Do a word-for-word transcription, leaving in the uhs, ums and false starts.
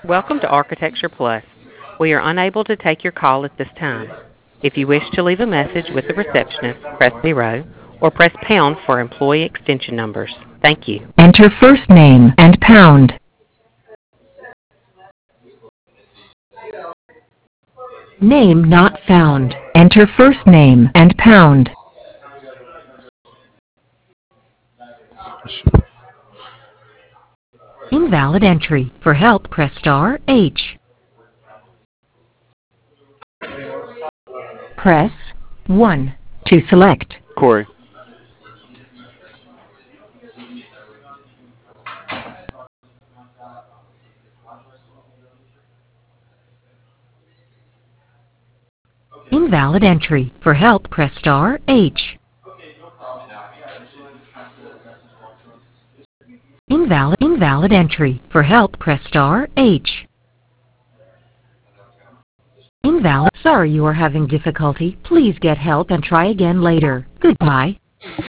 Welcome to Architecture Plus. We are unable to take your call at this time. If you wish to leave a message with the receptionist, press zero or press pound for employee extension numbers. Thank you. Enter first name and pound. Name not found. Enter first name and pound. Invalid entry. For help, press star H. Press one to select. Corey. Invalid entry. For help, press star H. Invalid, invalid entry. For help, press star H. Invalid. Sorry you are having difficulty. Please get help and try again later. Goodbye.